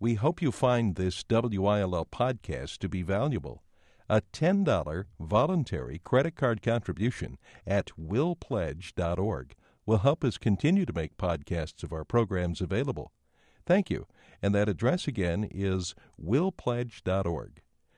We hope you find this WILL podcast to be valuable. A $10 voluntary credit card contribution at willpledge.org will help us continue to make podcasts of our programs available. Thank you. And that address again is willpledge.org.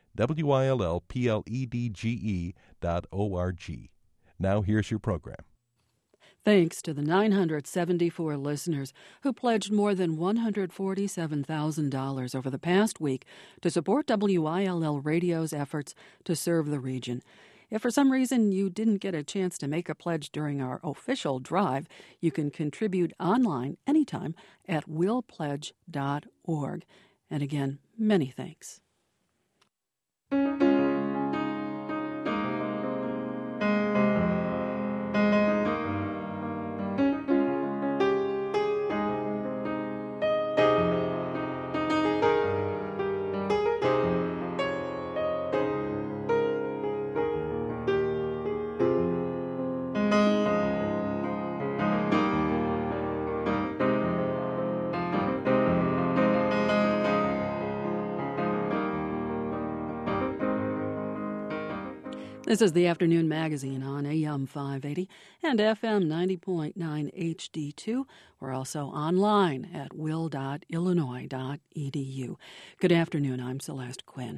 WILLPLEDGE.org. Now here's your program. Thanks to the 974 listeners who pledged more than $147,000 over the past week to support WILL Radio's efforts to serve the region. If for some reason you didn't get a chance to make a pledge during our official drive, you can contribute online anytime at willpledge.org. And again, many thanks. This is the Afternoon Magazine on AM 580 and FM 90.9 HD2. We're also online at will.illinois.edu. Good afternoon, I'm Celeste Quinn.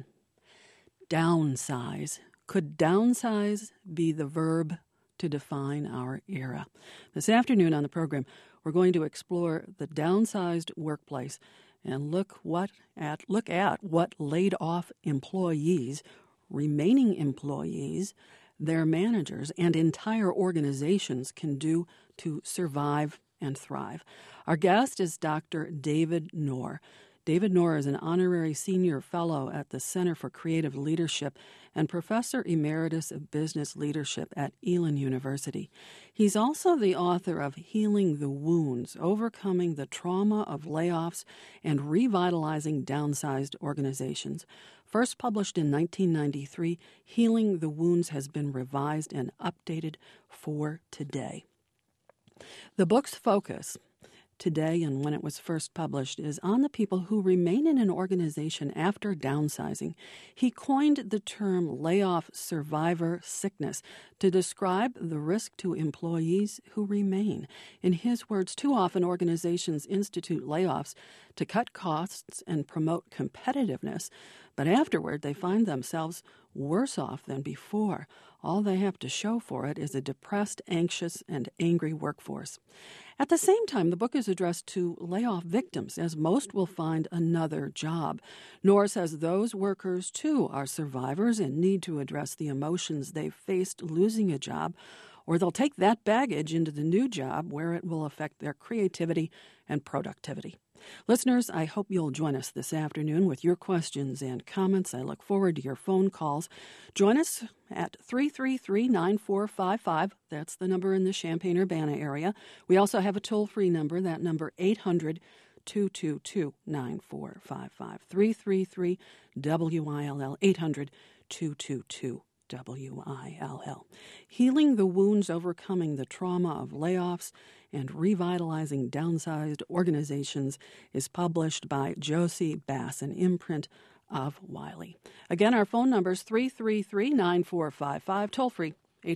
Downsize. Could downsize be the verb to define our era? This afternoon on the program, we're going to explore the downsized workplace and look at what laid off employees, remaining employees, their managers, and entire organizations can do to survive and thrive. Our guest is Dr. David Nour. David Nour is an honorary senior fellow at the Center for Creative Leadership and professor emeritus of business leadership at Elon University. He's also the author of Healing the Wounds, Overcoming the Trauma of Layoffs and Revitalizing Downsized Organizations. First published in 1993, Healing the Wounds has been revised and updated for today. The book's focus today, and when it was first published, is on the people who remain in an organization after downsizing. He coined the term layoff survivor sickness to describe the risk to employees who remain. In his words, too often organizations institute layoffs to cut costs and promote competitiveness, but afterward they find themselves worse off than before. All they have to show for it is a depressed, anxious, and angry workforce. At the same time, the book is addressed to layoff victims, as most will find another job. Nour says those workers, too, are survivors and need to address the emotions they've faced losing a job, or they'll take that baggage into the new job where it will affect their creativity and productivity. Listeners, I hope you'll join us this afternoon with your questions and comments. I look forward to your phone calls. Join us at 333-9455. That's the number in the Champaign-Urbana area. We also have a toll-free number, that number 800-222-9455. 333-WILL, 800-222-WILL. Healing the Wounds, Overcoming the Trauma of Layoffs and Revitalizing Downsized Organizations is published by Josie Bass, an imprint of Wiley. Again, our phone number is 333-9455, toll-free,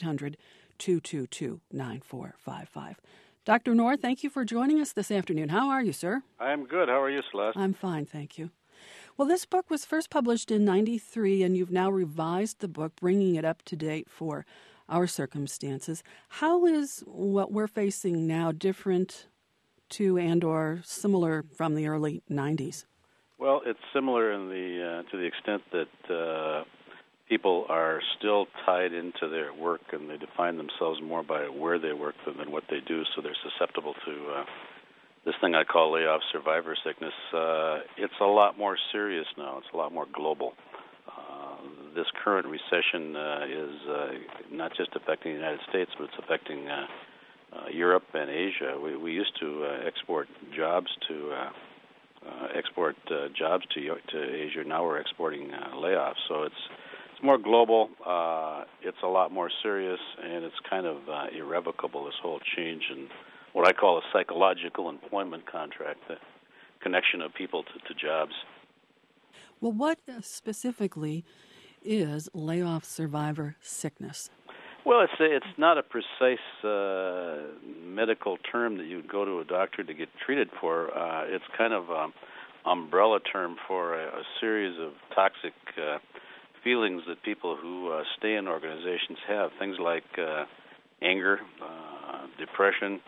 800-222-9455. Dr. Nour, thank you for joining us this afternoon. How are you, sir? I'm good. How are you, Celeste? I'm fine, thank you. Well, this book was first published in 93, and you've now revised the book, bringing it up to date for our circumstances. How is what we're facing now different to and or similar from the early 90s? Well, it's similar in to the extent that people are still tied into their work, and they define themselves more by where they work than what they do, so they're susceptible to this thing I call layoff survivor sickness. It's a lot more serious now. It's a lot more global. This current recession is not just affecting the United States, but it's affecting Europe and Asia. We used to export jobs to Asia. Now we're exporting layoffs. So it's more global. It's a lot more serious, and it's kind of irrevocable. This whole change in what I call a psychological employment contract. connection of people to jobs. Well, what specifically is layoff survivor sickness? Well, it's not a precise medical term that you would go to a doctor to get treated for. It's kind of an umbrella term for a series of toxic feelings that people who stay in organizations have. Things like anger, depression,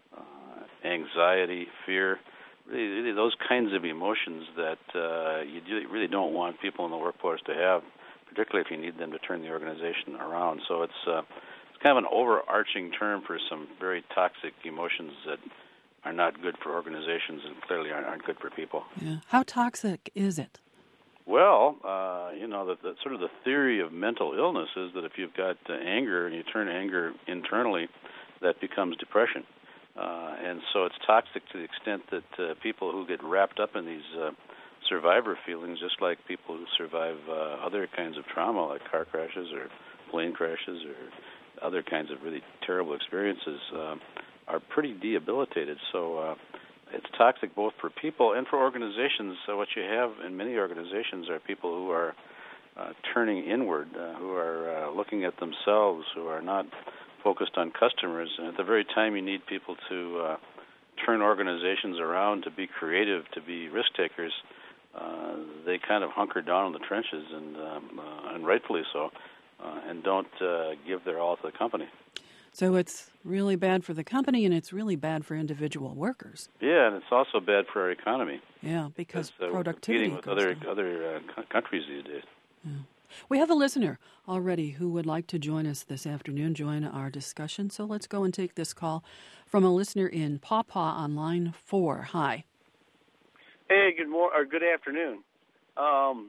anxiety, fear. Really those kinds of emotions that you really don't want people in the workforce to have, particularly if you need them to turn the organization around. So it's kind of an overarching term for some very toxic emotions that are not good for organizations and clearly aren't good for people. Yeah. How toxic is it? Well, the sort of the theory of mental illness is that if you've got anger and you turn anger internally, that becomes depression. And so it's toxic to the extent that people who get wrapped up in these survivor feelings, just like people who survive other kinds of trauma, like car crashes or plane crashes or other kinds of really terrible experiences, are pretty debilitated. So it's toxic both for people and for organizations. So what you have in many organizations are people who are turning inward, who are looking at themselves, who are not focused on customers. And at the very time you need people to turn organizations around, to be creative, to be risk takers, they kind of hunker down in the trenches, and rightfully so, and don't give their all to the company. So it's really bad for the company, and it's really bad for individual workers. Yeah, and it's also bad for our economy. Yeah, because productivity we're competing with other countries these days. Yeah. We have a listener already who would like to join us this afternoon, join our discussion. So let's go and take this call from a listener in Paw Paw on line 4. Hi. Hey, good afternoon. I'm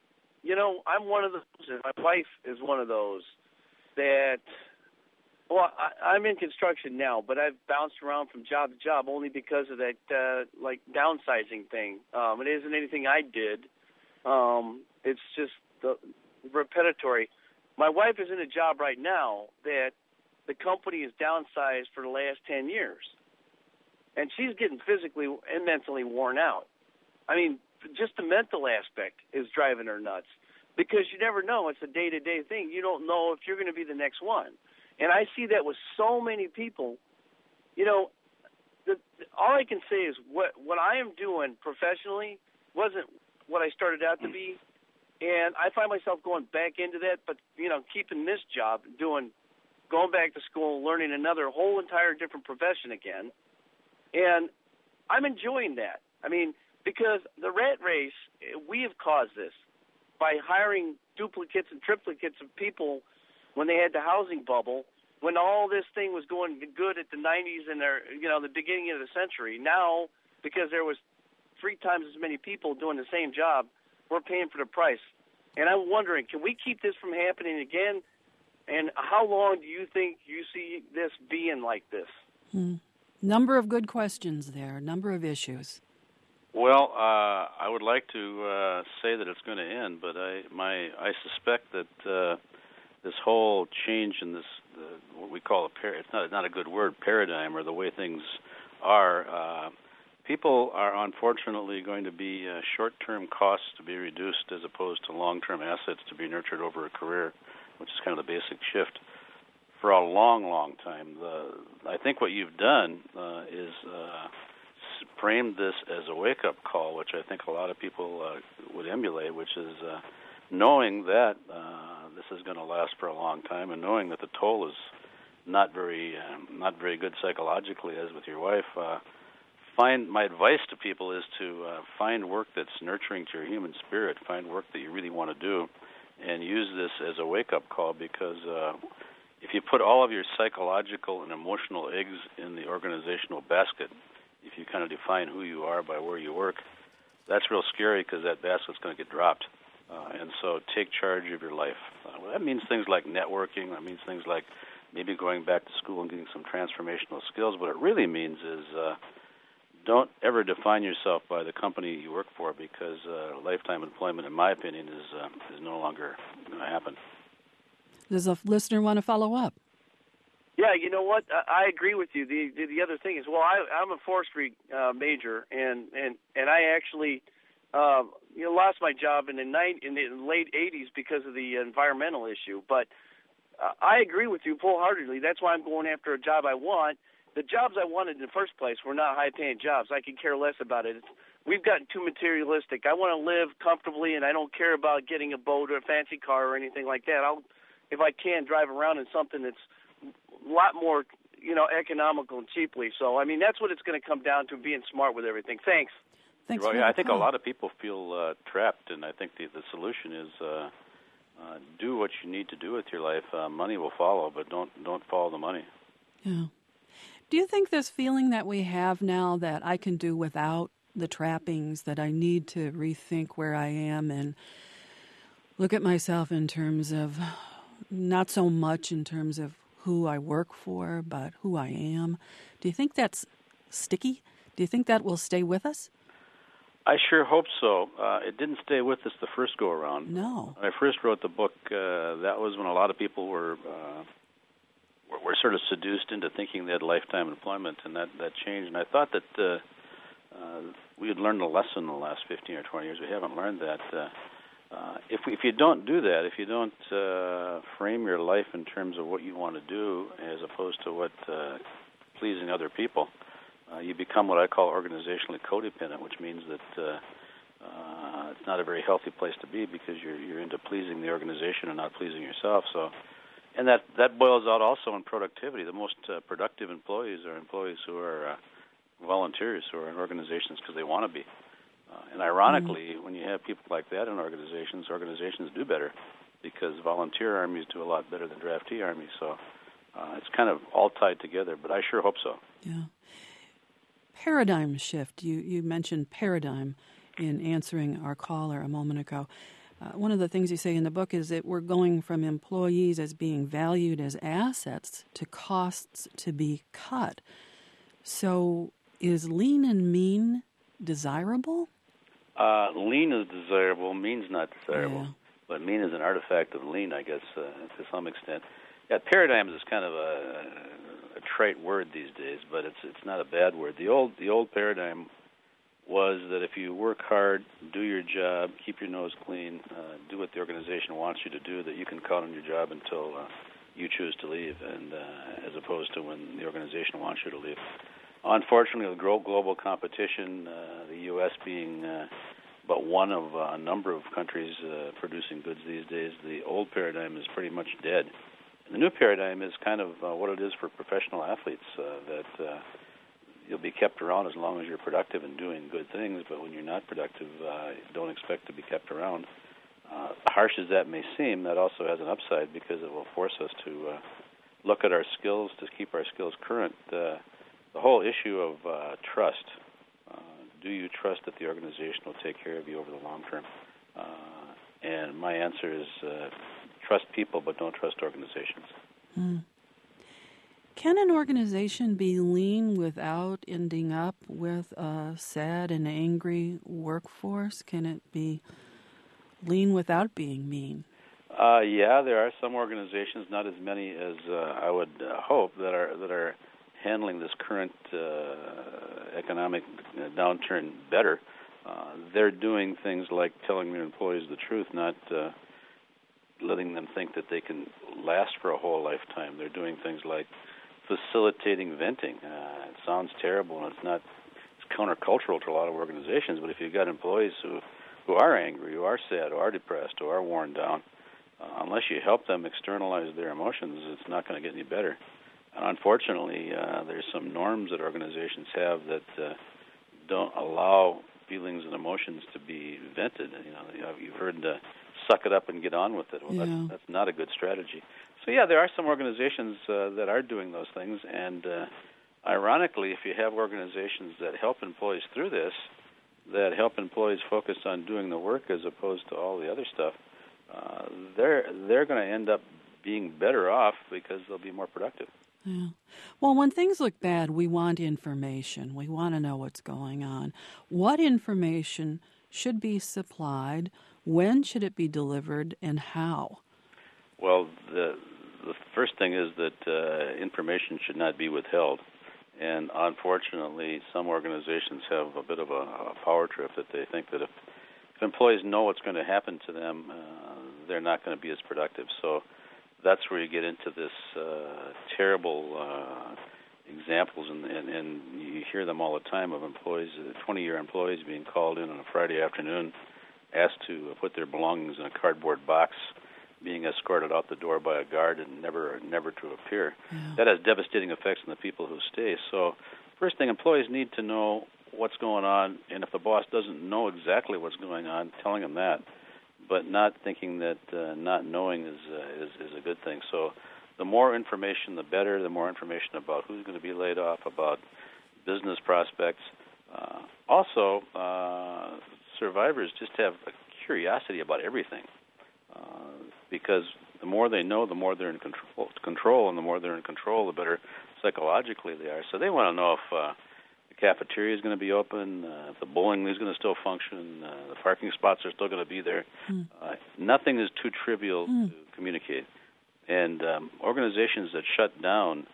one of those, and my wife is one of those that, well, I'm in construction now, but I've bounced around from job to job only because of that, downsizing thing. It isn't anything I did. It's just the repetitory. My wife is in a job right now that the company has downsized for the last 10 years, and she's getting physically and mentally worn out. I mean, just the mental aspect is driving her nuts because you never know. It's a day-to-day thing. You don't know if you're going to be the next one. And I see that with so many people. All I can say is what I am doing professionally wasn't what I started out to be. And I find myself going back into that, but, keeping this job, going back to school, learning another whole entire different profession again. And I'm enjoying that. I mean, because the rat race, we have caused this by hiring duplicates and triplicates of people when they had the housing bubble, when all this thing was going good at the 90s and the beginning of the century. Now, because there was 3 times as many people doing the same job, we're paying for the price. And I'm wondering, can we keep this from happening again? And how long do you think you see this being like this? Number of good questions there, number of issues. Well, I would like to say that it's going to end, but I suspect that this whole change in this what we call it's not a good word, paradigm, or the way things are. People are unfortunately going to be short-term costs to be reduced as opposed to long-term assets to be nurtured over a career, which is kind of the basic shift. For a long, long time, I think what you've done is framed this as a wake-up call, which I think a lot of people would emulate, which is knowing that this is going to last for a long time, and knowing that the toll is not very good psychologically, as with your wife. My advice to people is to find work that's nurturing to your human spirit. Find work that you really want to do, and use this as a wake-up call, because if you put all of your psychological and emotional eggs in the organizational basket, if you kind of define who you are by where you work, that's real scary, because that basket's going to get dropped. And so take charge of your life. That means things like networking. That means things like maybe going back to school and getting some transformational skills. What it really means is don't ever define yourself by the company you work for, because lifetime employment, in my opinion, is no longer going to happen. Does a listener want to follow up? Yeah, you know what? I agree with you. The other thing is, well, I'm a forestry major, and I actually lost my job in the late '80s because of the environmental issue. But I agree with you full-heartedly. That's why I'm going after a job I want. The jobs I wanted in the first place were not high-paying jobs. I could care less about it. We've gotten too materialistic. I want to live comfortably, and I don't care about getting a boat or a fancy car or anything like that. I'll, if I can, drive around in something that's a lot more, economical and cheaply. So, I mean, that's what it's going to come down to, being smart with everything. Thanks. Thanks. Well, yeah, I think a lot of people feel trapped, and I think the solution is do what you need to do with your life. Money will follow, but don't follow the money. Yeah. Do you think this feeling that we have now that I can do without the trappings, that I need to rethink where I am and look at myself in terms of not so much in terms of who I work for, but who I am? Do you think that's sticky? Do you think that will stay with us? I sure hope so. It didn't stay with us the first go-around. No. When I first wrote the book, that was when a lot of people were sort of seduced into thinking they had lifetime employment, and that changed. And I thought that we had learned a lesson in the last 15 or 20 years. We haven't learned that. If you don't do that, if you don't frame your life in terms of what you want to do as opposed to what pleasing other people, you become what I call organizationally codependent, which means that it's not a very healthy place to be because you're into pleasing the organization and not pleasing yourself. So, and that boils out also in productivity. The most productive employees are employees who are volunteers, who are in organizations because they want to be. And ironically, when you have people like that in organizations do better because volunteer armies do a lot better than draftee armies. So it's kind of all tied together, but I sure hope so. Yeah. Paradigm shift. You mentioned paradigm in answering our caller a moment ago. One of the things you say in the book is that we're going from employees as being valued as assets to costs to be cut. So is lean and mean desirable? Lean is desirable, mean's not desirable. Yeah. But mean is an artifact of lean, I guess, to some extent. Yeah, paradigms is kind of a trite word these days, but it's not a bad word. The old paradigm was that if you work hard, do your job, keep your nose clean, do what the organization wants you to do, that you can count on your job until you choose to leave, and as opposed to when the organization wants you to leave. Unfortunately, with global competition, the U.S. being but one of a number of countries producing goods these days, the old paradigm is pretty much dead. And the new paradigm is kind of what it is for professional athletes, that you'll be kept around as long as you're productive and doing good things, but when you're not productive, don't expect to be kept around. Harsh as that may seem, that also has an upside because it will force us to look at our skills, to keep our skills current. The whole issue of trust. Do you trust that the organization will take care of you over the long term? And my answer is trust people, but don't trust organizations. Can an organization be lean without ending up with a sad and angry workforce? Can it be lean without being mean? Yeah, there are some organizations, not as many as I would hope, that are handling this current economic downturn better. They're doing things like telling their employees the truth, not letting them think that they can last for a whole lifetime. They're doing things like facilitating venting. It sounds terrible, and it's countercultural to a lot of organizations, but if you've got employees who are angry, who are sad, who are depressed, who are worn down, unless you help them externalize their emotions, it's not going to get any better. And unfortunately, there's some norms that organizations have that don't allow feelings and emotions to be vented. You've heard suck it up and get on with it. Well, that's not a good strategy. So, yeah, there are some organizations that are doing those things. And ironically, if you have organizations that help employees through this, that help employees focus on doing the work as opposed to all the other stuff, they're going to end up being better off because they'll be more productive. Yeah. Well, when things look bad, we want information. We want to know what's going on. What information should be supplied? When should it be delivered, and how? Well, the the first thing is that information should not be withheld. And unfortunately, some organizations have a bit of a power trip that they think that if employees know what's going to happen to them, they're not going to be as productive. So that's where you get into this terrible examples, and you hear them all the time of employees, 20-year employees being called in on a Friday afternoon, asked to put their belongings in a cardboard box, being escorted out the door by a guard and never to appear. Yeah. That has devastating effects on the people who stay. So first thing, employees need to know what's going on, and if the boss doesn't know exactly what's going on, telling them that, but not thinking that not knowing is a good thing. So the more information, the better. The more information about who's going to be laid off, about business prospects. Also, survivors just have a curiosity about everything, because the more they know, the more they're in control, and the more they're in control, the better psychologically they are. So they want to know if the cafeteria is going to be open, if the bowling is going to still function, the parking spots are still going to be there. Nothing is too trivial to communicate. And organizations that shut down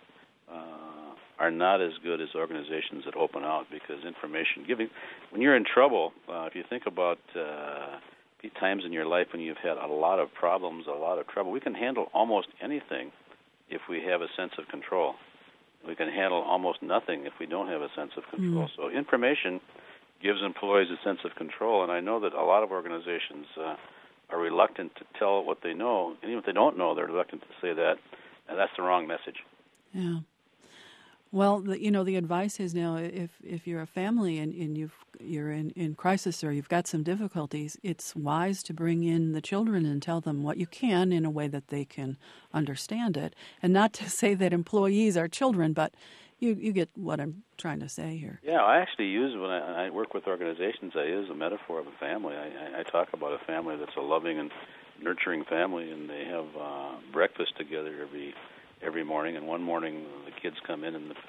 are not as good as organizations that open out, because information giving, when you're in trouble, if you think about times in your life when you've had a lot of problems, a lot of trouble, we can handle almost anything if we have a sense of control. We can handle almost nothing if we don't have a sense of control. So information gives employees a sense of control, and I know that a lot of organizations are reluctant to tell what they know, and even if they don't know, they're reluctant to say that, and that's the wrong message. Yeah. Well, the advice is now, if you're a family and you're in crisis or you've got some difficulties, it's wise to bring in the children and tell them what you can in a way that they can understand it. And not to say that employees are children, but you get what I'm trying to say here. Yeah, I actually use, when I work with organizations, I use a metaphor of a family. I talk about a family that's a loving and nurturing family, and they have breakfast together every morning. And one morning the kids come in, and the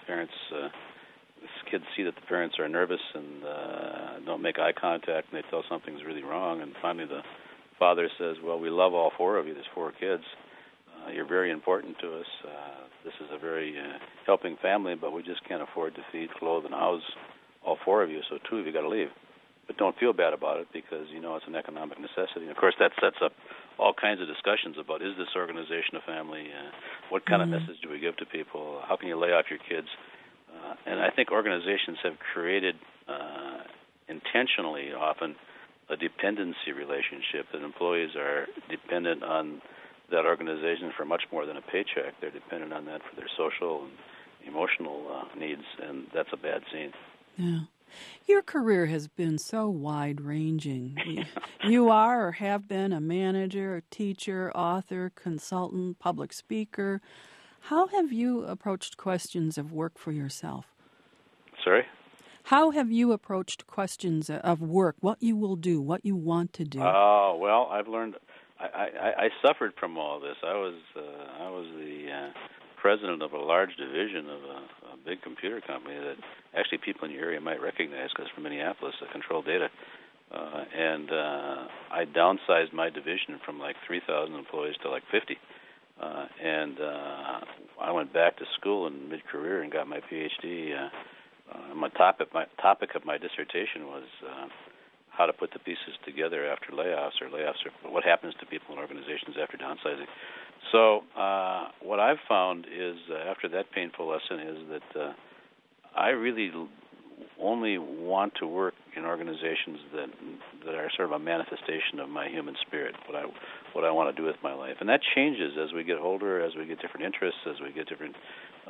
kids see that the parents are nervous and don't make eye contact, and they tell something's really wrong. And finally the father says, well, we love all four of you. There's four kids. You're very important to us. This is a very helping family, but we just can't afford to feed, clothe, and house all four of you, so two of you got to leave. But don't feel bad about it, because you know it's an economic necessity. And of course, that sets up all kinds of discussions about, is this organization a family? What kind of message do we give to people? How can you lay off your kids? And I think organizations have created intentionally often a dependency relationship, that employees are dependent on that organization for much more than a paycheck. They're dependent on that for their social and emotional needs, and that's a bad scene. Yeah. Your career has been so wide-ranging. You are or have been a manager, a teacher, author, consultant, public speaker. How have you approached questions of work for yourself? Sorry? How have you approached questions of work, what you will do, what you want to do? Oh, well, I've learned. I suffered from all this. I was the president of a large division of a big computer company that actually people in your area might recognize, because from Minneapolis, Control Data. And I downsized my division from like 3,000 employees to like 50. And I went back to school in mid-career and got my PhD. My topic of my dissertation was how to put the pieces together after layoffs, or what happens to people in organizations after downsizing. So what I've found is, after that painful lesson, is that I really only want to work in organizations that are sort of a manifestation of my human spirit, what I want to do with my life. And that changes as we get older, as we get different interests, as we get different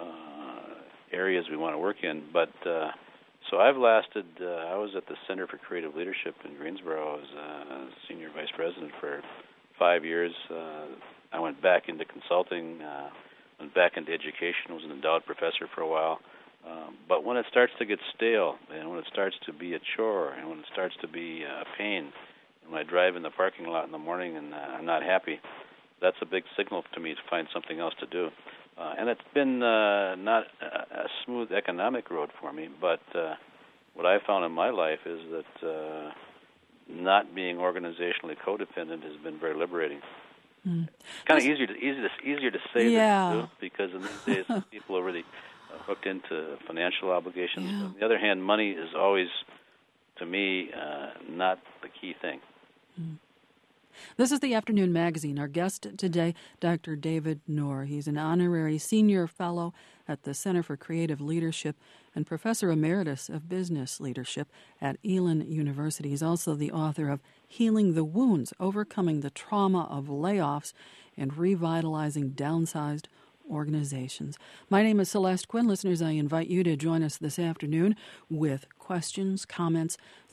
areas we want to work in. But so I've lasted, I was at the Center for Creative Leadership in Greensboro as a senior vice president for 5 years. I went back into consulting, went back into education, was an endowed professor for a while. But when it starts to get stale, and when it starts to be a chore, and when it starts to be a pain, and when I drive in the parking lot in the morning and I'm not happy, that's a big signal to me to find something else to do. And it's been not a smooth economic road for me, but what I found in my life is that not being organizationally codependent has been very liberating. It's kind of easier to say yeah. than to do, because in these days people are really hooked into financial obligations. Yeah. But on the other hand, money is always, to me, not the key thing. This is the Afternoon Magazine. Our guest today, Dr. David Nour. He's an honorary senior fellow at the Center for Creative Leadership and professor emeritus of business leadership at Elon University. He's also the author of Healing the Wounds, Overcoming the Trauma of Layoffs and Revitalizing Downsized Organizations. My name is Celeste Quinn. Listeners, I invite you to join us this afternoon with questions, comments.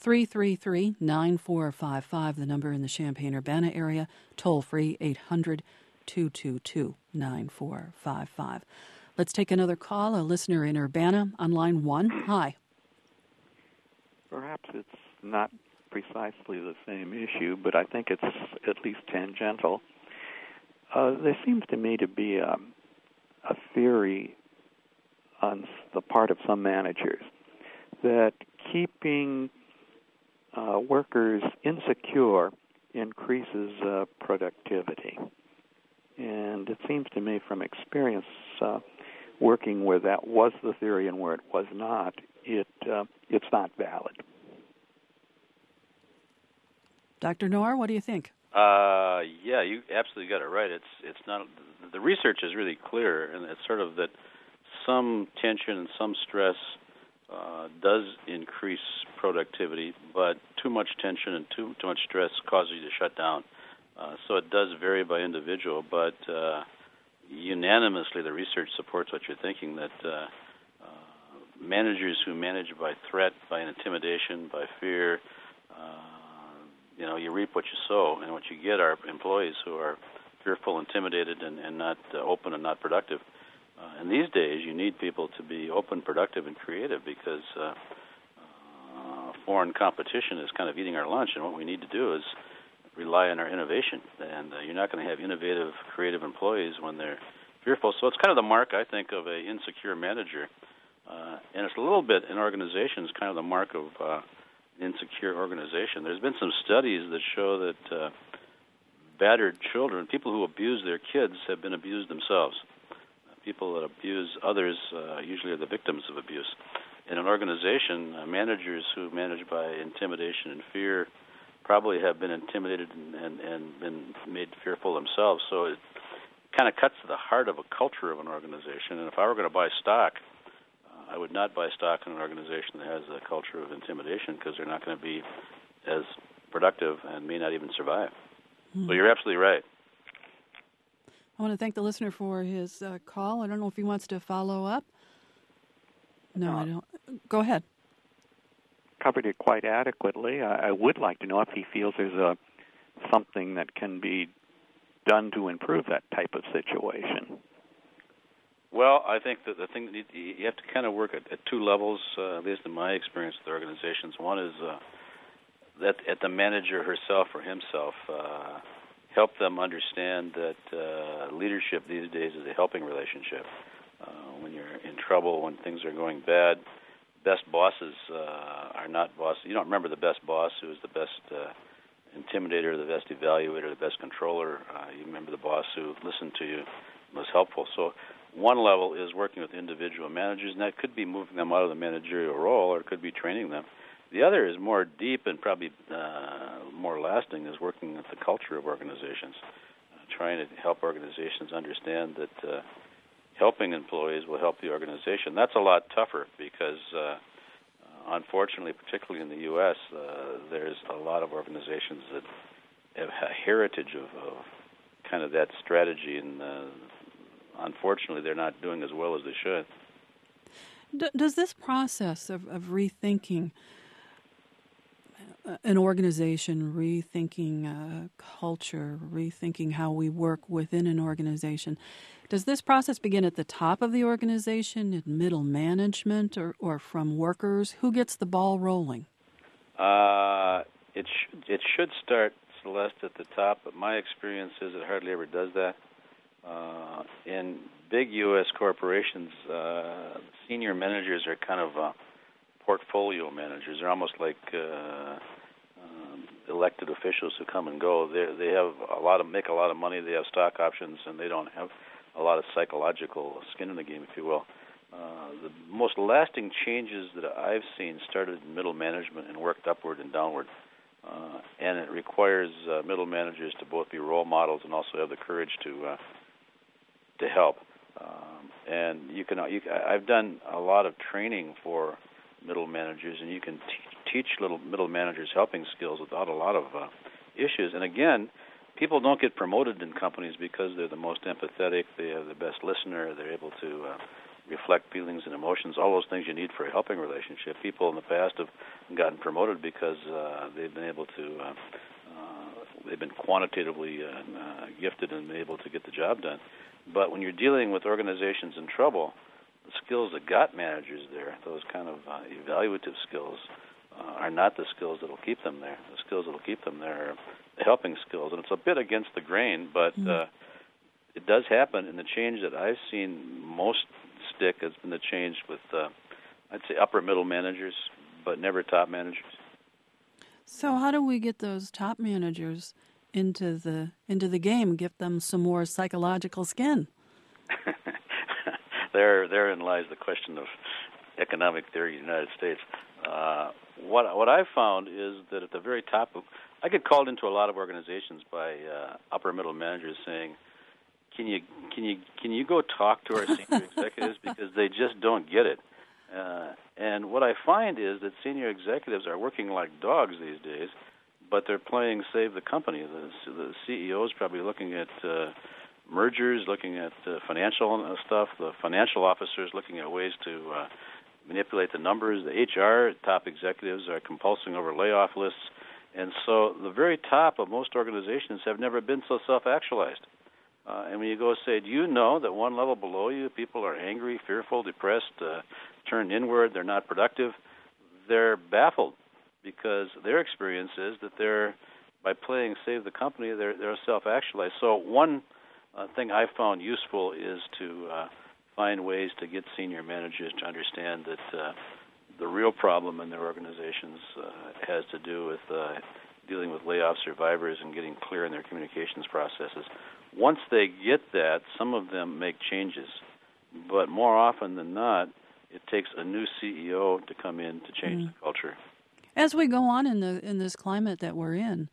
333-9455, the number in the Champaign-Urbana area. Toll free 800-222-9455. Let's take another call. A listener in Urbana on line 1. Hi. Perhaps it's not precisely the same issue, but I think it's at least tangential. There seems to me to be a theory on the part of some managers that keeping workers insecure increases productivity. And it seems to me from experience working where that was the theory and where it was not, it's not valid. Dr. Nour, what do you think? Yeah, you absolutely got it right. It's not, the research is really clear, and it's sort of that some tension and some stress does increase productivity, but too much tension and too much stress causes you to shut down. So it does vary by individual, but unanimously the research supports what you're thinking, that managers who manage by threat, by intimidation, by fear, you reap what you sow, and what you get are employees who are fearful, intimidated, and not open and not productive. And these days, you need people to be open, productive, and creative, because foreign competition is kind of eating our lunch, and what we need to do is rely on our innovation. And you're not going to have innovative, creative employees when they're fearful. So it's kind of the mark, I think, of an insecure manager. And it's a little bit in organizations kind of the mark of insecure organization. There's been some studies that show that battered children, people who abuse their kids, have been abused themselves. People that abuse others usually are the victims of abuse. In an organization, managers who manage by intimidation and fear probably have been intimidated and been made fearful themselves. So it kind of cuts to the heart of a culture of an organization. And if I were going to buy stock, I would not buy stock in an organization that has a culture of intimidation, because they're not going to be as productive and may not even survive. So you're absolutely right. I want to thank the listener for his call. I don't know if he wants to follow up. No, I don't. Go ahead. Covered it quite adequately. I would like to know if he feels there's something that can be done to improve that type of situation. Well, I think that the thing that you have to kind of work at two levels, at least in my experience with organizations. One is that at the manager herself or himself, help them understand that leadership these days is a helping relationship. When you're in trouble, when things are going bad, best bosses are not bosses. You don't remember the best boss who is the best intimidator, the best evaluator, the best controller. You remember the boss who listened to you and was helpful. So one level is working with individual managers, and that could be moving them out of the managerial role, or it could be training them. The other is more deep and probably more lasting, is working with the culture of organizations, trying to help organizations understand that helping employees will help the organization. That's a lot tougher because, unfortunately, particularly in the U.S., there's a lot of organizations that have a heritage of kind of that strategy, and unfortunately, they're not doing as well as they should. Does this process of rethinking an organization, rethinking culture, rethinking how we work within an organization, does this process begin at the top of the organization, in middle management, or from workers? Who gets the ball rolling? It should start, Celeste, at the top, but my experience is it hardly ever does that. In big U.S. corporations, senior managers are kind of portfolio managers. They're almost like elected officials who come and go. They have make a lot of money. They have stock options, and they don't have a lot of psychological skin in the game, if you will. The most lasting changes that I've seen started in middle management and worked upward and downward. And it requires middle managers to both be role models and also have the courage to help. And I've done a lot of training for middle managers, and you can teach middle managers helping skills without a lot of issues. And again, people don't get promoted in companies because they're the most empathetic, they are the best listener, they're able to reflect feelings and emotions, all those things you need for a helping relationship. People in the past have gotten promoted because they've been able to, they've been quantitatively gifted and been able to get the job done. But when you're dealing with organizations in trouble, the skills that got managers there, those kind of evaluative skills, are not the skills that will keep them there. The skills that will keep them there are the helping skills. And it's a bit against the grain, but it does happen. And the change that I've seen most stick has been the change with, I'd say, upper middle managers, but never top managers. So how do we get those top managers into the game, give them some more psychological skin? Therein lies the question of economic theory in the United States. What I've found is that at the very top of, I get called into a lot of organizations by upper middle managers saying, Can you go talk to our senior executives because they just don't get it? And what I find is that senior executives are working like dogs these days, but they're playing save the company. The CEO is probably looking at mergers, looking at financial stuff. The financial officers looking at ways to manipulate the numbers. The HR top executives are compulsing over layoff lists. And so the very top of most organizations have never been so self-actualized. And when you go say, do you know that one level below you, people are angry, fearful, depressed, turned inward, they're not productive, they're baffled because their experience is that they're, by playing save the company, they're self-actualized. So one thing I found useful is to find ways to get senior managers to understand that the real problem in their organizations has to do with dealing with layoff survivors and getting clear in their communications processes. Once they get that, some of them make changes, but more often than not, it takes a new CEO to come in to change the culture. As we go on in this climate that we're in,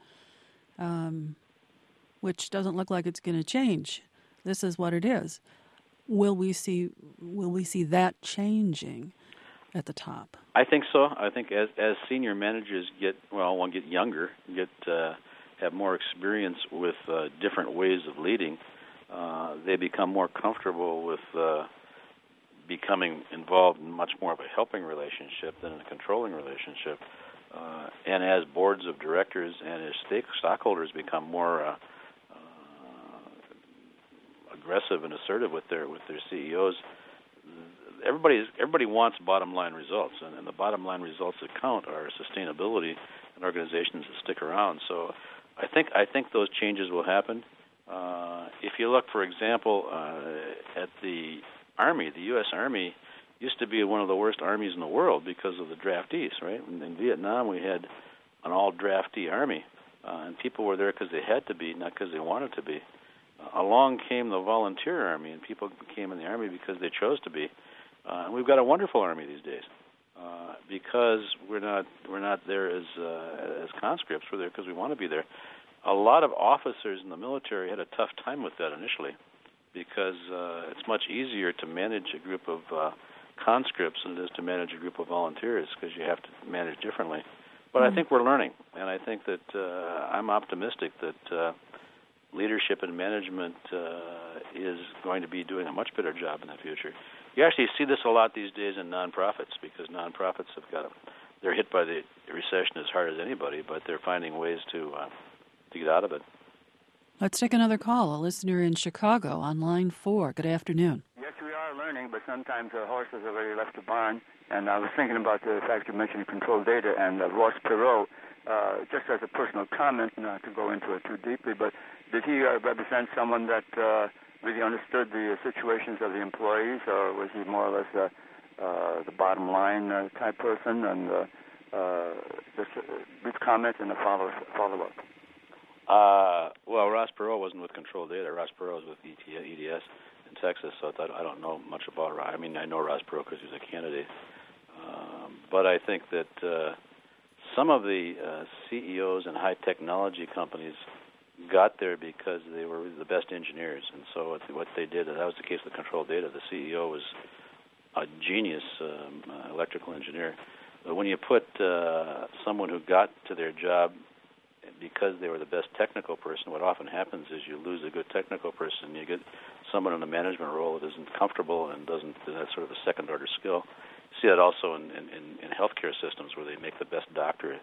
which doesn't look like it's going to change, this is what it is. Will we see that changing at the top? I think so. I think as senior managers get younger, have more experience with different ways of leading, they become more comfortable with becoming involved in much more of a helping relationship than in a controlling relationship. And as boards of directors and as stockholders become more aggressive and assertive with their CEOs, everybody wants bottom line results, and the bottom line results that count are sustainability and organizations that stick around. So I think those changes will happen. If you look, for example, at the Army, the U.S. Army used to be one of the worst armies in the world because of the draftees, right? In Vietnam, we had an all-draftee army, and people were there because they had to be, not because they wanted to be. Along came the volunteer army, and people came in the army because they chose to be. And we've got a wonderful army these days because we're not there as conscripts. We're there because we want to be there. A lot of officers in the military had a tough time with that initially because it's much easier to manage a group of conscripts than it is to manage a group of volunteers because you have to manage differently. But I think we're learning, and I think that I'm optimistic that leadership and management is going to be doing a much better job in the future. You actually see this a lot these days in nonprofits because nonprofits they're hit by the recession as hard as anybody, but they're finding ways to get out of it. Let's take another call. A listener in Chicago on line 4. Good afternoon. Yes, we are learning, but sometimes the horses have already left the barn. And I was thinking about the fact you mentioned controlled data and Ross Perot, just as a personal comment, not to go into it too deeply, but did he represent someone that really understood the situations of the employees, or was he more or less the bottom line type person? And Just a brief comment and a follow-up. Well, Ross Perot wasn't with Control Data. Ross Perot was with EDS in Texas, so I don't know much about Ross. I mean, I know Ross Perot because he was a candidate. But I think that some of the CEOs in high technology companies got there because they were the best engineers, and so what they did, that was the case with Control Data. The CEO was a genius electrical engineer. But when you put someone who got to their job because they were the best technical person, what often happens is you lose a good technical person. You get someone in a management role that isn't comfortable and that's sort of a second-order skill. You see that also in healthcare systems where they make the best doctor,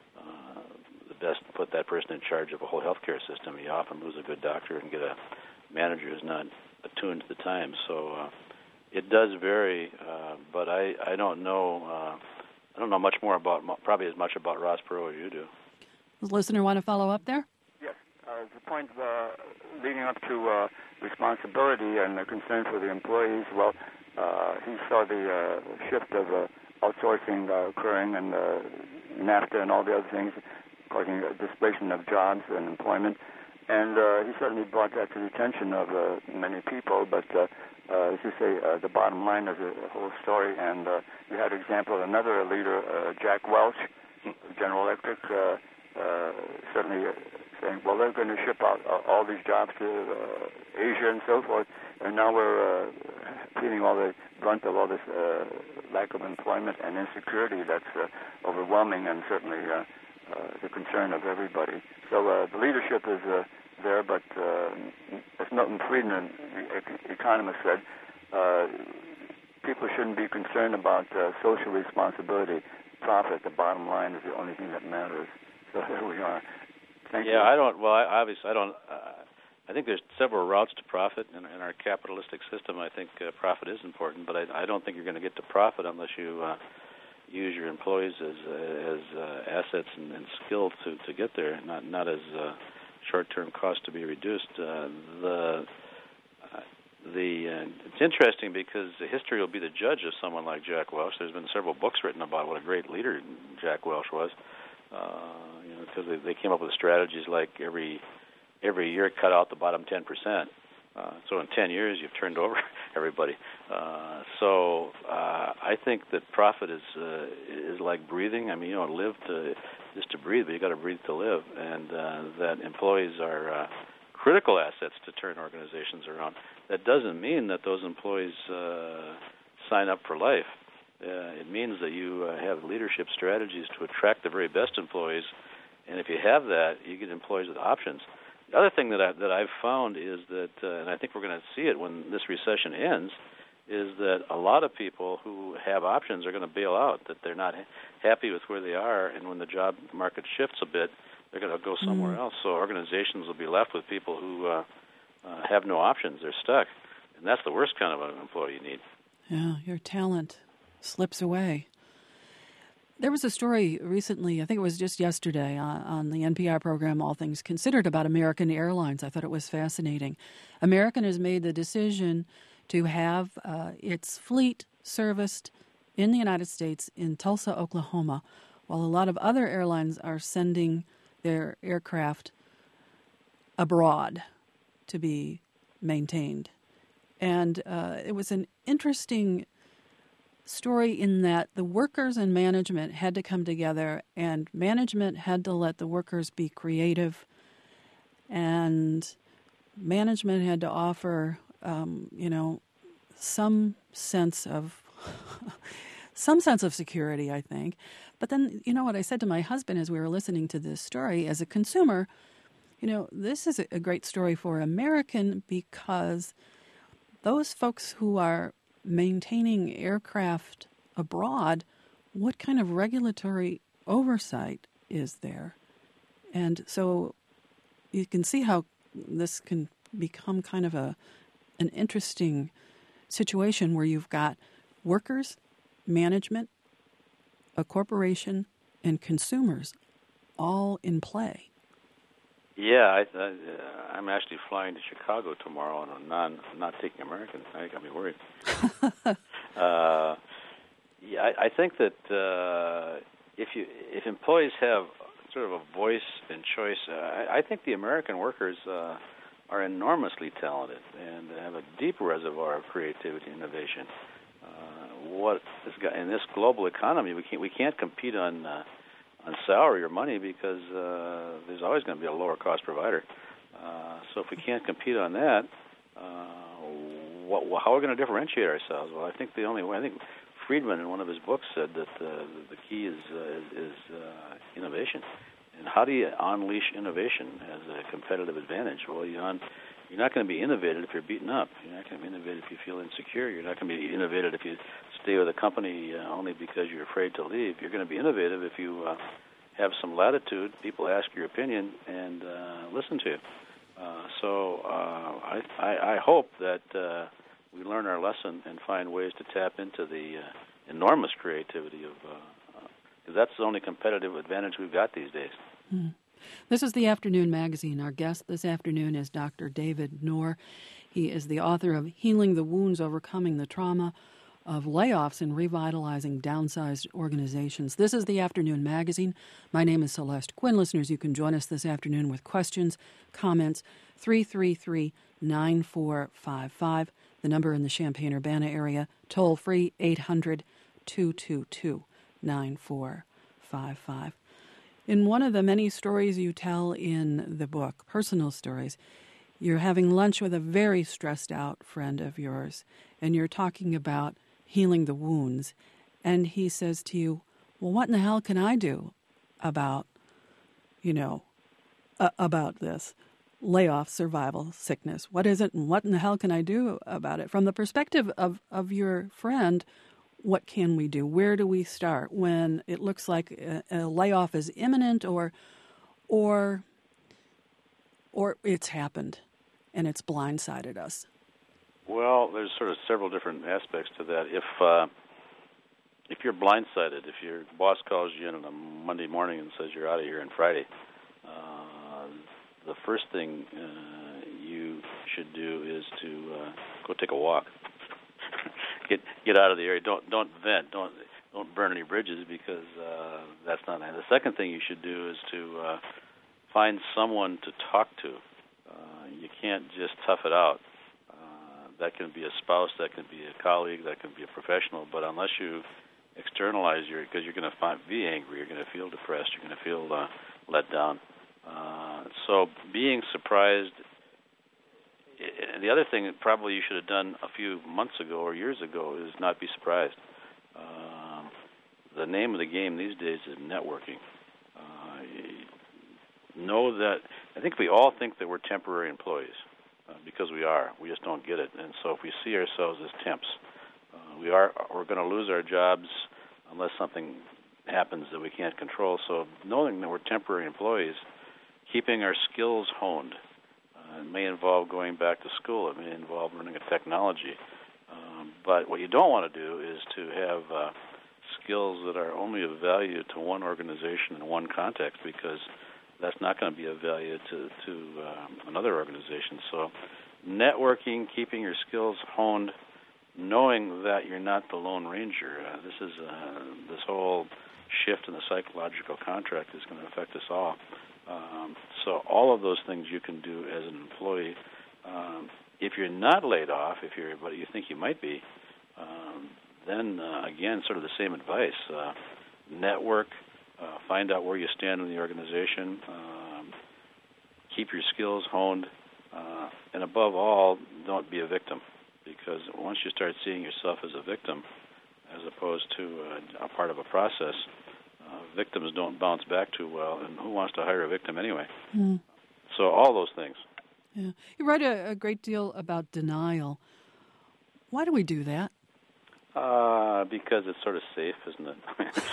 put that person in charge of a whole healthcare system. You often lose a good doctor and get a manager who's not attuned to the times. So it does vary, but I don't know. I don't know much more probably as much about Ross Perot as you do. Does the listener want to follow up there? Yes. The point leading up to responsibility and the concern for the employees, well, he saw the shift of outsourcing occurring and NAFTA and all the other things causing a displacement of jobs and employment. And he certainly brought that to the attention of many people, but as you say, the bottom line is a whole story. And you had an example of another leader, Jack Welch, General Electric, certainly saying, well, they're going to ship out all these jobs to Asia and so forth, and now we're feeling all the brunt of all this lack of employment and insecurity that's overwhelming and certainly the concern of everybody. So the leadership is there, but as Milton Friedman, the economist, said, people shouldn't be concerned about social responsibility. Profit, the bottom line, is the only thing that matters. So here we are. Thank you. I don't. Well, obviously, I don't. I think there's several routes to profit in our capitalistic system. I think profit is important, but I don't think you're going to get to profit unless you use your employees as assets and skill to get there, not as short-term cost to be reduced. It's interesting because history will be the judge of someone like Jack Welch. There's been several books written about what a great leader Jack Welch was, because they came up with strategies like every year cut out the bottom 10%. So in 10 years, you've turned over everybody. So I think that profit is like breathing. I mean, you don't live just to breathe, but you got to breathe to live, and that employees are critical assets to turn organizations around. That doesn't mean that those employees sign up for life. It means that you have leadership strategies to attract the very best employees, and if you have that, you get employees with options. The other thing that I've found is that, and I think we're going to see it when this recession ends, is that a lot of people who have options are going to bail out, that they're not happy with where they are, and when the job market shifts a bit, they're going to go somewhere else. So organizations will be left with people who have no options. They're stuck. And that's the worst kind of an employee you need. Yeah, your talent slips away. There was a story recently, I think it was just yesterday, on the NPR program All Things Considered about American Airlines. I thought it was fascinating. American has made the decision to have its fleet serviced in the United States in Tulsa, Oklahoma, while a lot of other airlines are sending their aircraft abroad to be maintained. And it was an interesting story in that the workers and management had to come together, and management had to let the workers be creative, and management had to offer, some sense of security, I think. But then, what I said to my husband as we were listening to this story, as a consumer, this is a great story for American, because those folks who are maintaining aircraft abroad, what kind of regulatory oversight is there? And so you can see how this can become kind of an interesting situation where you've got workers, management, a corporation, and consumers all in play. Yeah, I'm actually flying to Chicago tomorrow, and I'm not taking American. I got me worried. I think that if employees have sort of a voice and choice, I think the American workers are enormously talented and have a deep reservoir of creativity and innovation. In this global economy, we can't compete on salary or money because there's always going to be a lower cost provider. So if we can't compete on that, how are we going to differentiate ourselves? Well, I think the only way. I think Friedman in one of his books said that the key is innovation. And how do you unleash innovation as a competitive advantage? Well, you're not going to be innovative if you're beaten up. You're not going to be innovative if you feel insecure. You're not going to be innovative if you stay with a company only because you're afraid to leave. You're going to be innovative if you have some latitude, people ask your opinion, and listen to you. I hope that we learn our lesson and find ways to tap into the enormous creativity of, because that's the only competitive advantage we've got these days. This is the Afternoon Magazine. Our guest this afternoon is Dr. David Nour. He is the author of Healing the Wounds, Overcoming the Trauma of Layoffs and Revitalizing Downsized Organizations. This is the Afternoon Magazine. My name is Celeste Quinn. Listeners, you can join us this afternoon with questions, comments, 333-9455. The number in the Champaign-Urbana area, toll-free, 800-222-9455. In one of the many stories you tell in the book, personal stories, you're having lunch with a very stressed-out friend of yours, and you're talking about healing the wounds. And he says to you, well, what in the hell can I do about, about this? Layoff, survival, sickness. What is it, and what in the hell can I do about it? From the perspective of your friend, what can we do? Where do we start when it looks like a layoff is imminent or it's happened and it's blindsided us? Well, there's sort of several different aspects to that. If you're blindsided, if your boss calls you in on a Monday morning and says you're out of here on Friday, the first thing you should do is to go take a walk. Get out of the area. Don't vent. Don't burn any bridges because that's not. The second thing you should do is to find someone to talk to. You can't just tough it out. That can be a spouse, that can be a colleague, that can be a professional. But unless you externalize because you're going to be angry, you're going to feel depressed, you're going to feel let down. So being surprised. And the other thing that probably you should have done a few months ago or years ago is not be surprised. The name of the game these days is networking. Know that I think we all think that we're temporary employees because we are. We just don't get it. And so if we see ourselves as temps, we're going to lose our jobs unless something happens that we can't control. So knowing that we're temporary employees, keeping our skills honed. It may involve going back to school. It may involve learning a technology. But what you don't want to do is to have skills that are only of value to one organization in one context, because that's not going to be of value to another organization. So networking, keeping your skills honed, knowing that you're not the Lone Ranger. This whole shift in the psychological contract is going to affect us all. So all of those things you can do as an employee. If you're not laid off, but you think you might be, then again, sort of the same advice. Network, find out where you stand in the organization, keep your skills honed, and above all, don't be a victim. Because once you start seeing yourself as a victim, as opposed to a part of a process, victims don't bounce back too well, and who wants to hire a victim anyway? So all those things. Yeah, you write a great deal about denial. Why do we do that? Because it's sort of safe, isn't it?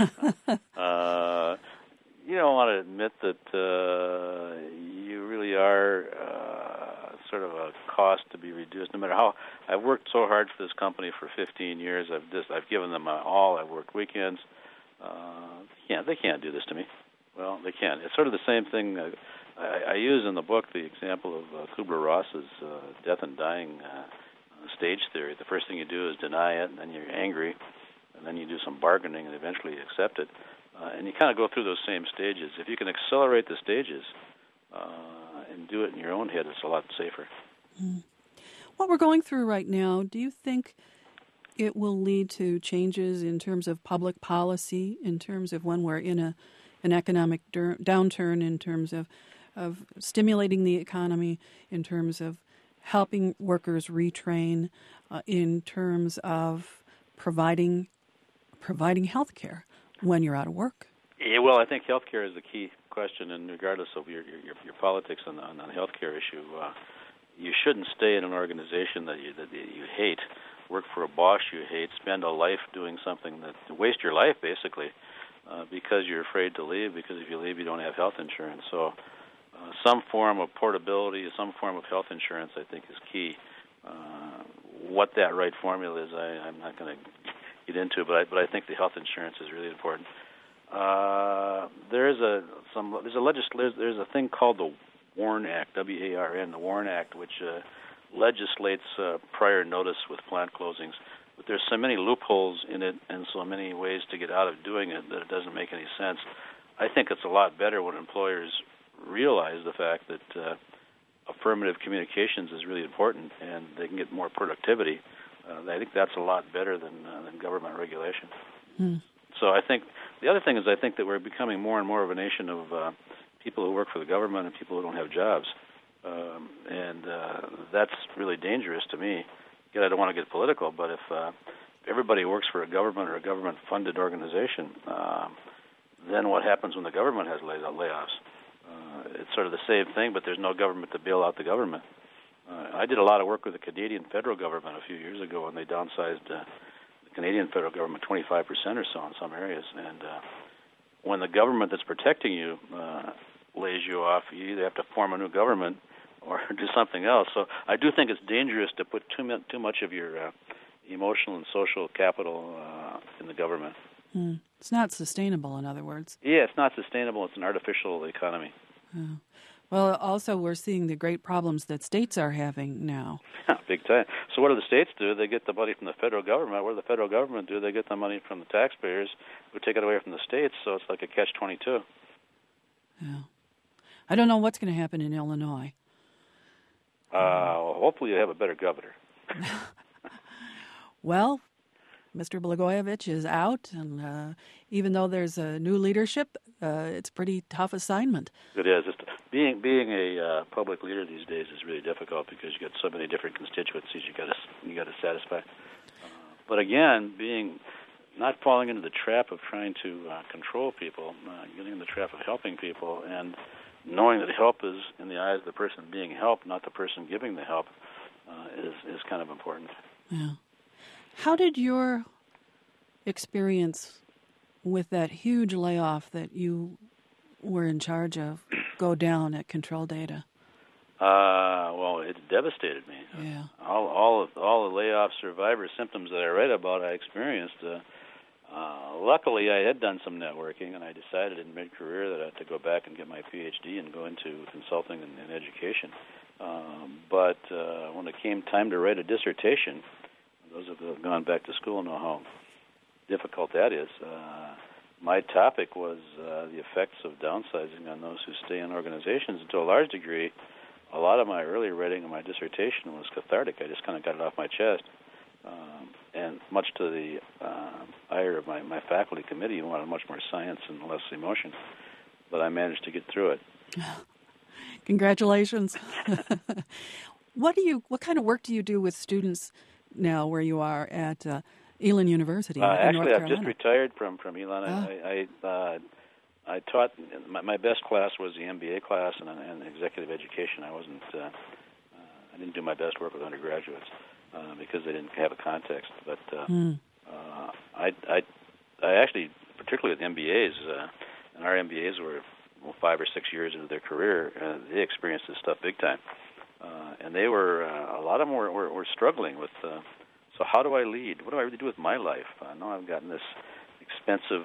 You don't want to admit that you really are sort of a cost to be reduced. No matter how I've worked so hard for this company for 15 years, I've given them my all. I've worked weekends. They can't do this to me. Well, they can. It's sort of the same thing. I use in the book the example of Kubler-Ross's death and dying stage theory. The first thing you do is deny it, and then you're angry, and then you do some bargaining, and eventually you accept it. and you kind of go through those same stages. If you can accelerate the stages and do it in your own head, it's a lot safer. Mm. What we're going through right now, do you think it will lead to changes in terms of public policy, in terms of when we're in an economic downturn, in terms of stimulating the economy, in terms of helping workers retrain, in terms of providing health care when you're out of work? Yeah, well, I think health care is the key question, and regardless of your politics on the health care issue, you shouldn't stay in an organization that you hate, work for a boss you hate, spend a life doing something that waste your life basically because you're afraid to leave, because if you leave you don't have health insurance. So some form of portability, some form of health insurance I think is key. What that right formula is, I'm not going to get into, but I think the health insurance is really important. There's a thing called the WARN Act, WARN, the WARN Act, which legislates prior notice with plant closings. But there's so many loopholes in it and so many ways to get out of doing it that it doesn't make any sense. I think it's a lot better when employers realize the fact that affirmative communications is really important and they can get more productivity. I think that's a lot better than government regulation. So I think the other thing is I think that we're becoming more and more of a nation of people who work for the government and people who don't have jobs. And that's really dangerous to me. Again, I don't want to get political, but if everybody works for a government or a government-funded organization, then what happens when the government has layoffs? It's sort of the same thing, but there's no government to bail out the government. I did a lot of work with the Canadian federal government a few years ago, and they downsized the Canadian federal government 25% or so in some areas. And when the government that's protecting you lays you off, you either have to form a new government or do something else. So I do think it's dangerous to put too much of your emotional and social capital in the government. It's not sustainable, in other words. Yeah, it's not sustainable. It's an artificial economy. Well, also we're seeing the great problems that states are having now. Big time. So what do the states do? They get the money from the federal government. What does the federal government do? They get the money from the taxpayers who take it away from the states, so it's like a catch-22. Yeah. I don't know what's going to happen in Illinois. Well, hopefully you have a better governor. Well, Mr. Blagojevich is out, and even though there's a new leadership, it's a pretty tough assignment. It is. Being a public leader these days is really difficult because you got so many different constituencies you got to satisfy. But again, not falling into the trap of trying to control people, getting in the trap of helping people, and knowing that help is in the eyes of the person being helped, not the person giving the help, is kind of important. Yeah. How did your experience with that huge layoff that you were in charge of go down at Control Data? Well, it devastated me. Yeah. All the layoff survivor symptoms that I read about, I experienced. Luckily, I had done some networking, and I decided in mid-career that I had to go back and get my PhD and go into consulting and education. But when it came time to write a dissertation, those who have gone back to school know how difficult that is. My topic was the effects of downsizing on those who stay in organizations. And to a large degree, a lot of my early writing of my dissertation was cathartic. I just kind of got it off my chest. And much to the ire of my faculty committee, who wanted much more science and less emotion. But I managed to get through it. Congratulations. What kind of work do you do with students now where you are at Elon University in North Carolina? I've just retired from Elon. I taught, my best class was the MBA class and executive education. I didn't do my best work with undergraduates because they didn't have a context. But I actually, particularly with MBAs, and our MBAs were 5 or 6 years into their career, they experienced this stuff big time. And they were, a lot of them were struggling with, so how do I lead? What do I really do with my life? I know I've gotten this expensive,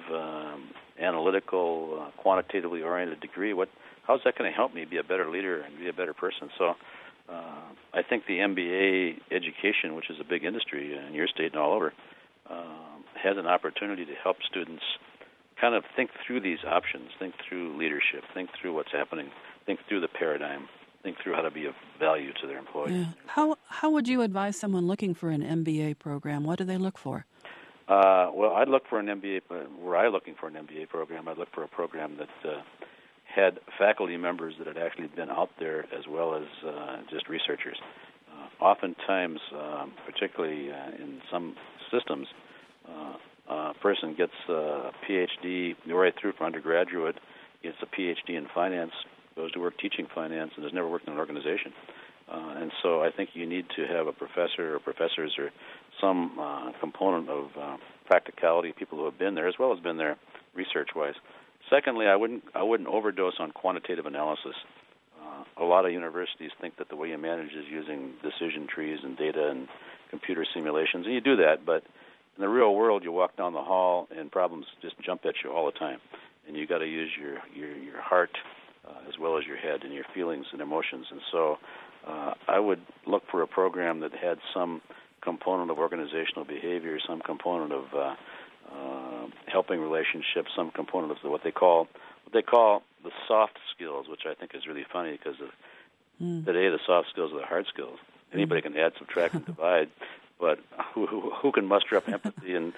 analytical, quantitatively oriented degree. How's that going to help me be a better leader and be a better person? So I think the MBA education, which is a big industry in your state and all over, has an opportunity to help students kind of think through these options, think through leadership, think through what's happening, think through the paradigm, think through how to be of value to their employees. Yeah. How would you advise someone looking for an MBA program? What do they look for? Well, I'd look for an MBA. Were I looking for an MBA program, I'd look for a program that had faculty members that had actually been out there as well as just researchers. Oftentimes, particularly in some systems, a person gets a PhD right through from undergraduate, gets a PhD in finance, goes to work teaching finance, and has never worked in an organization. And so I think you need to have a professor or professors or some component of practicality, people who have been there as well as been there research-wise. Secondly, I wouldn't overdose on quantitative analysis. A lot of universities think that the way you manage is using decision trees and data and computer simulations, and you do that, but in the real world, you walk down the hall and problems just jump at you all the time, and you got to use your heart as well as your head and your feelings and emotions. And so I would look for a program that had some component of organizational behavior, some component of helping relationships, some component of what they call the soft skills, which I think is really funny because today the soft skills are the hard skills. Anybody can add, subtract, and divide, but who can muster up empathy and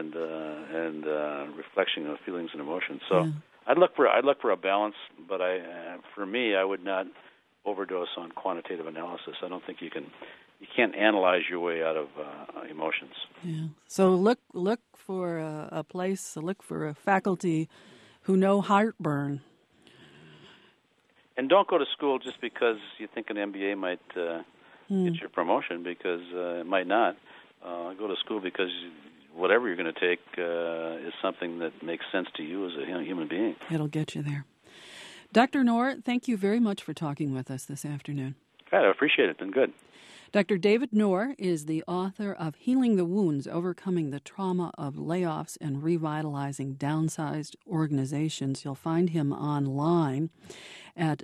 reflection of feelings and emotions? So I'd look for a balance, but for me, I would not overdose on quantitative analysis. I don't think you can't analyze your way out of emotions. Yeah. So look for a place, look for a faculty who know heartburn. And don't go to school just because you think an MBA might get your promotion, because it might not. Go to school because whatever you're going to take is something that makes sense to you as a human being. It'll get you there. Dr. Noor, thank you very much for talking with us this afternoon. Right, I appreciate it. It's been good. Dr. David Noor is the author of Healing the Wounds, Overcoming the Trauma of Layoffs and Revitalizing Downsized Organizations. You'll find him online at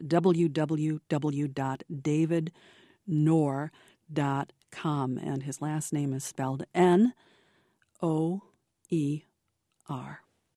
www.davidnoor.com, and his last name is spelled Noer.